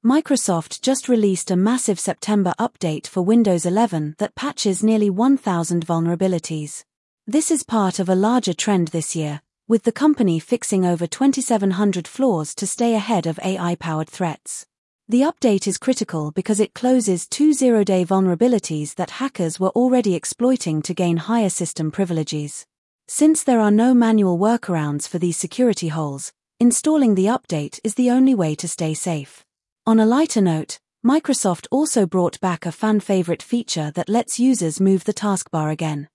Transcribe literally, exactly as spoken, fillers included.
Microsoft just released a massive September update for Windows eleven that patches nearly one thousand vulnerabilities. This is part of a larger trend this year, with the company fixing over twenty-seven hundred flaws to stay ahead of A I-powered threats. The update is critical because it closes two zero-day vulnerabilities that hackers were already exploiting to gain higher system privileges. Since there are no manual workarounds for these security holes, installing the update is the only way to stay safe. On a lighter note, Microsoft also brought back a fan-favorite feature that lets users move the taskbar again.